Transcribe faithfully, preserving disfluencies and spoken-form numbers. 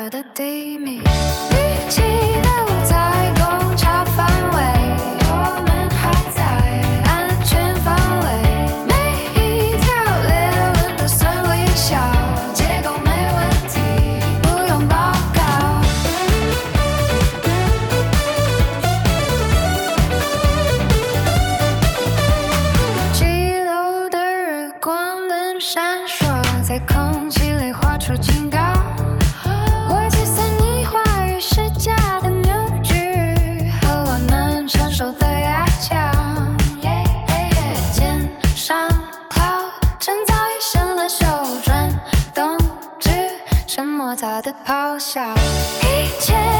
热的地米，预期都在公差范围，我们还在安全范围，每一条裂纹都算微小，结构没问题，不用报告。几楼的日光灯闪烁，在空气里画出警告。我计算你话语是假的扭矩，和我能承受的压强。肩上跳，趁早已伸了手，转动指，沉默它的咆哮。一切